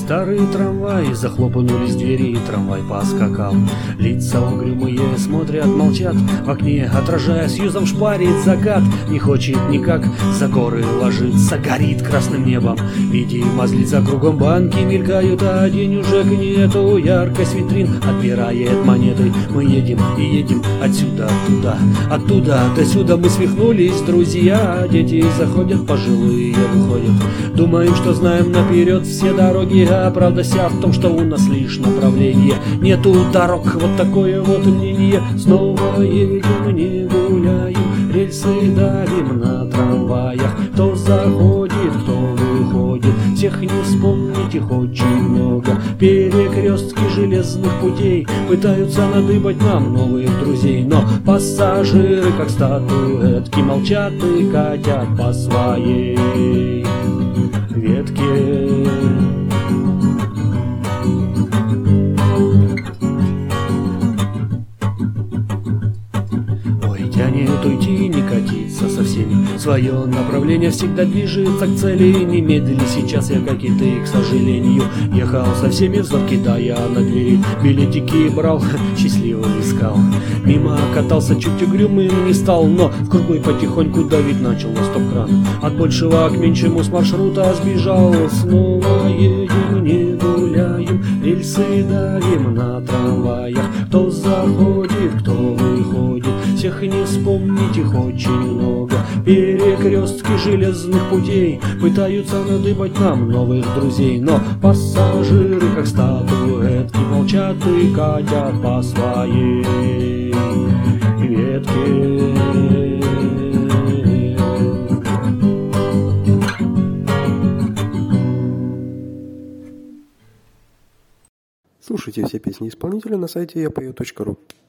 Старый трамвай, захлопнулись двери, и трамвай поскакал. Лица угрюмые смотрят, молчат, в окне отражая сьюзом шпарит закат. Не хочет никак за горы ложиться, горит красным небом. Видимо, злится кругом, банки мелькают, а денежек нету. Яркость витрин отбирает монеты. Мы едем и едем отсюда туда, оттуда до сюда. Мы свихнулись, друзья, дети заходят, пожилые выходят. Думаем, что знаем наперед все дороги, а правда вся в том, что у нас лишь направление. Нету дорог, вот такое вот мнение. Снова едем, не гуляем, рельсы давим на трамваях. Кто заходит, кто выходит, всех не вспомнить, их очень много. Перекрестки железных путей пытаются надыбать нам новых друзей, но пассажиры, как статуэтки, молчат и катят по своей ветке. Ой, тянет уйти, не катиться со всеми. Свое направление всегда движется к цели. Не медлили сейчас я, как и ты, к сожалению. Ехал со всеми, взор кидая на двери. Билетики брал, счастливо искал. Мимо катался, чуть угрюмым не стал, но в круглый потихоньку давить начал на стоп-кран. От большего к меньшему с маршрута сбежал. Снова едем, не гуляем, рельсы давим на трамваях. Кто заходит, кто выходит, всех не вспомнить, их очень много. Перекрестки железных путей пытаются надыбать нам новых друзей, но пассажиры, как статуэтки, молчат и катят по своей ветке. Слушайте все песни исполнителя на сайте yapою.ru.